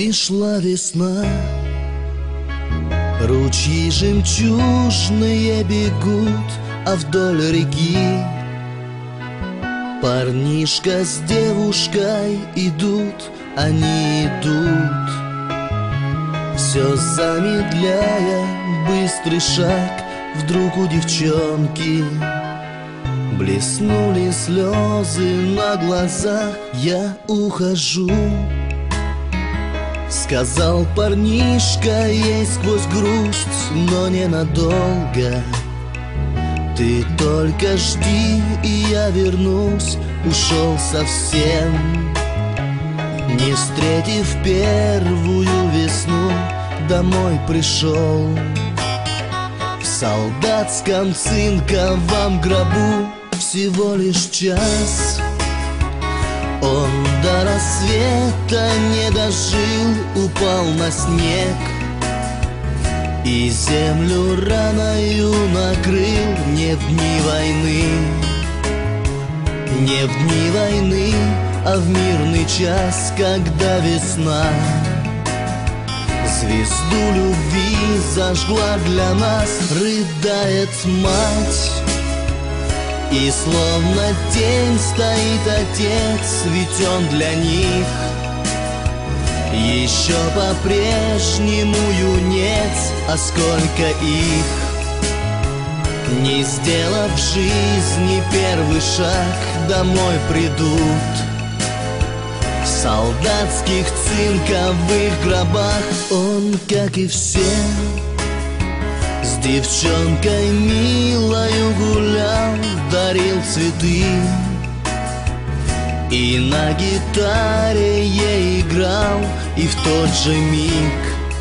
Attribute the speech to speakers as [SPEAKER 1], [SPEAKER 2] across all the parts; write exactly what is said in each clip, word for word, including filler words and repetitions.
[SPEAKER 1] Пришла весна, ручьи жемчужные бегут, а вдоль реки парнишка с девушкой идут, они идут, все замедляя быстрый шаг. Вдруг у девчонки блеснули слезы на глазах. Я ухожу, сказал парнишка ей сквозь грусть, но ненадолго. Ты только жди, и я вернусь. Ушел совсем, не встретив первую весну, домой пришел в солдатском цинковом гробу. Всего лишь час он до рассвета не дожил, упал на снег и землю раною накрыл. Не в дни войны, не в дни войны, а в мирный час, когда весна звезду любви зажгла для нас. Рыдает мать, и словно тень стоит отец, ведь он для них еще по-прежнему юнец. А сколько их, не сделав в жизни первый шаг, домой придут в солдатских цинковых гробах. Он, как и все, с девчонкой милою гулял, дарил цветы и на гитаре ей играл. И в тот же миг,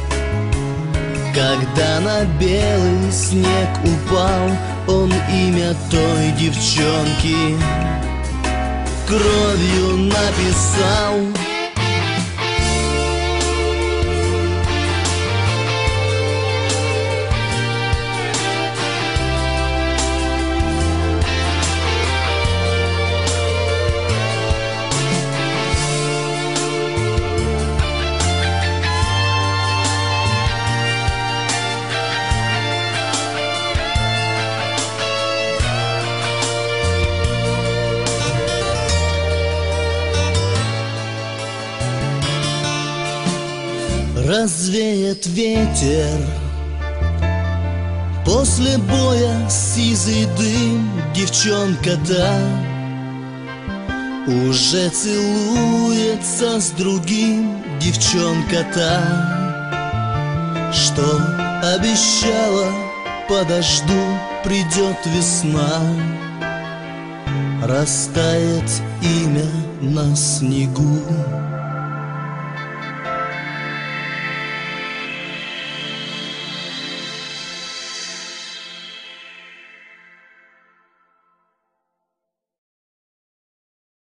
[SPEAKER 1] когда на белый снег упал, он имя той девчонки кровью написал. Развеет ветер после боя сизый дым. Девчонка та уже целуется с другим. Девчонка та, что обещала: подожду, придет весна, растает имя на снегу.